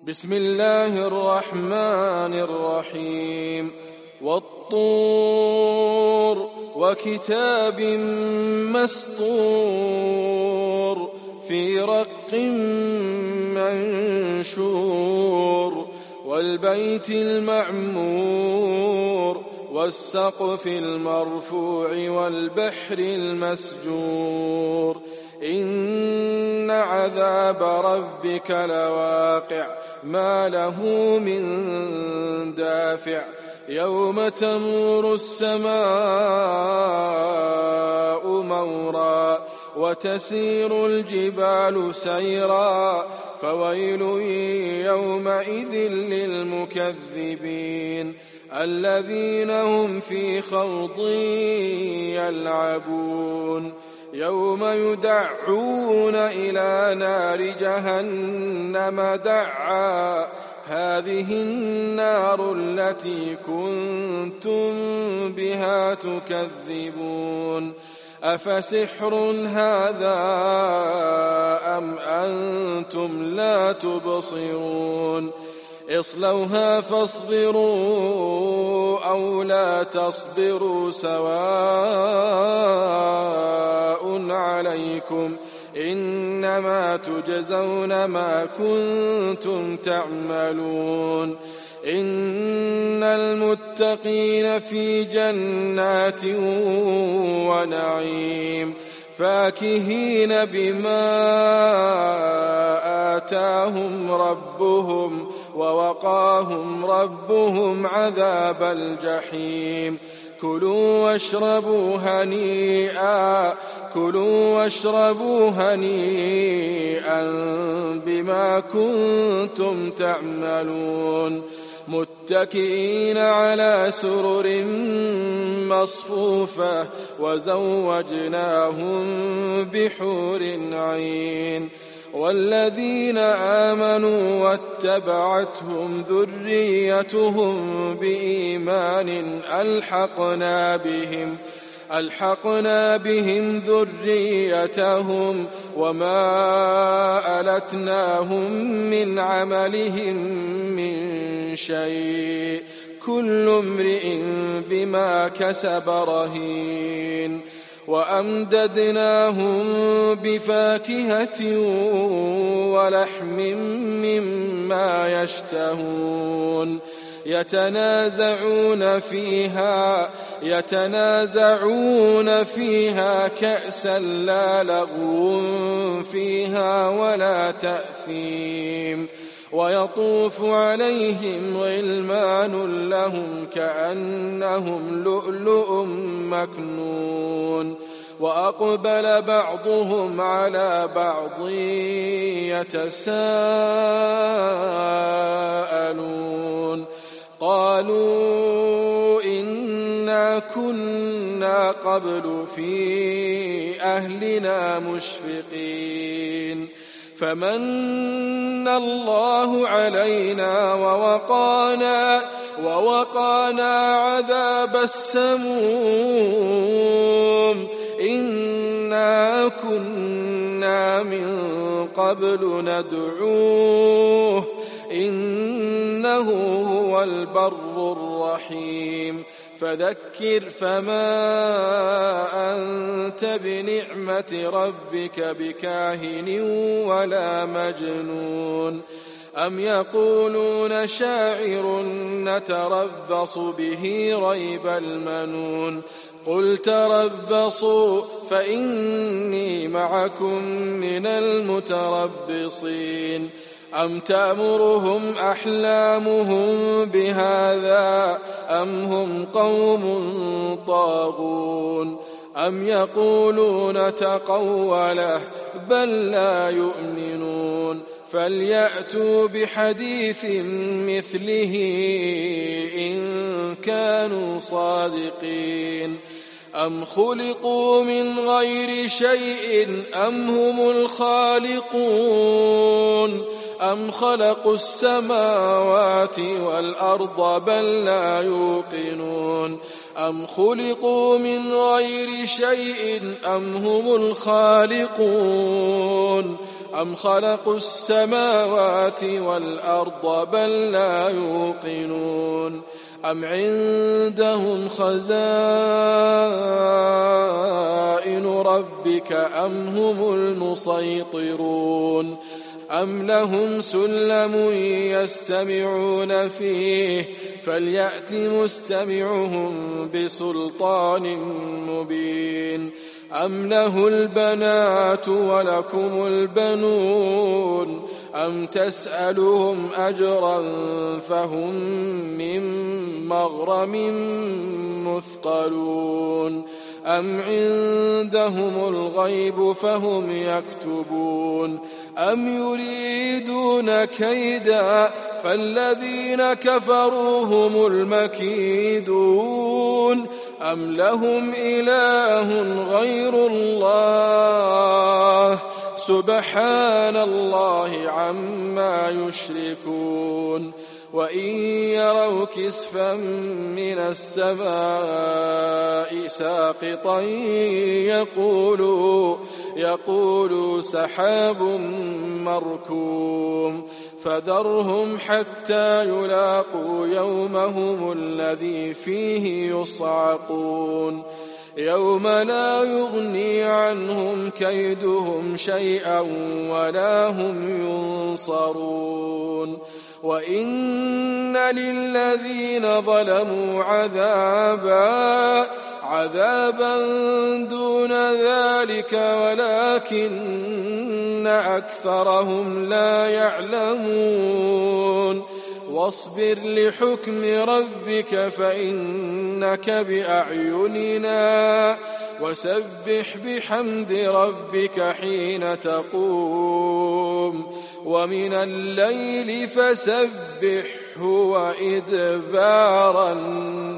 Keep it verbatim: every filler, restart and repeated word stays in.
بسم الله الرحمن الرحيم والطور وكتاب مسطور في رق منشور والبيت المعمور والسقف المرفوع والبحر المسجور إن عذاب ربك لواقع ما له من دافع يوم تمور السماء مورا وتسير الجبال سيرا فويل يومئذ للمكذبين الذين هم في خوض يلعبون يوم يدعون إلى نار جهنم دعا هذه النار التي كنتم بها تكذبون أفسحر هذا أم أنتم لا تبصرون اصلوها فاصبروا أو لا تصبروا سواء عليكم إنما تجزون ما كنتم تعملون إن المتقين في جنات ونعيم فاكهين بما آتاهم ربهم ووقاهم ربهم عذاب الجحيم كلوا واشربوا هنيئا كلوا واشربوا هنيئا بما كنتم تعملون متكئين على سرر مصفوفة وزوجناهم بحور عين والذين آمنوا واتبعتهم ذريتهم بإيمان ألحقنا بهم ألحقنا بهم ذريتهم وما ألتناهم من عملهم من شيء كل امرئ بما كسب رهين وأمددناهم بفاكهة ولحم مما يشتهون يتنازعون فيها يتنازعون فيها كأسا لا لغو فيها ولا تأثيم ويطوف عليهم غلمان لهم كأنهم لؤلؤ مكنون وأقبل بعضهم على بعض يتساءلون قالوا إنا كنا قبل في أهلنا مشفقين فمن الله علينا ووقانا ووقانا عذاب السموم إنا كنا من قبل ندعوه إنه هو البر الرحيم فذكر فما أنت بنعمة ربك بكاهن ولا مجنون أم يقولون شاعر نتربص به ريب المنون قل تربصوا فإني معكم من المتربصين أم تأمرهم أحلامهم بهذا أم هم قوم طاغون أم يقولون تقوله بل لا يؤمنون فليأتوا بحديث مثله إن كانوا صادقين أم خلقوا من غير شيء أم هم الخالقون أم خلقوا السماوات والأرض بل لا يوقنون أم خلقوا من غير شيء أم هم الخالقون أم خلقوا السماوات والأرض بل لا يوقنون أم عندهم خزائن ربك أم هم المسيطرون أم لهم سلم يستمعون فيه فليأت مستمعهم بسلطان مبين أم له البنات ولكم البنون أم تسألهم أجرا فهم من مغرم مثقلون أم عندهم الغيب فهم يكتبون أم يريدون كيدا فالذين كفروا هم المكيدون أم لهم إله غير الله سبحان الله عما يشركون وإن يروا كسفا من السماء ساقطا يقولوا, يقولوا سحاب مركوم فذرهم حتى يلاقوا يومهم الذي فيه يصعقون يوم لا يغني عنهم كيدهم شيئا ولا هم ينصرون وإن للذين ظلموا عذابا عذابا دون ذلك ولكن أكثرهم لا يعلمون واصبر لحكم ربك فإنك بأعيننا وسبح بحمد ربك حين تقوم ومن الليل فسبحه وإدبار النجوم.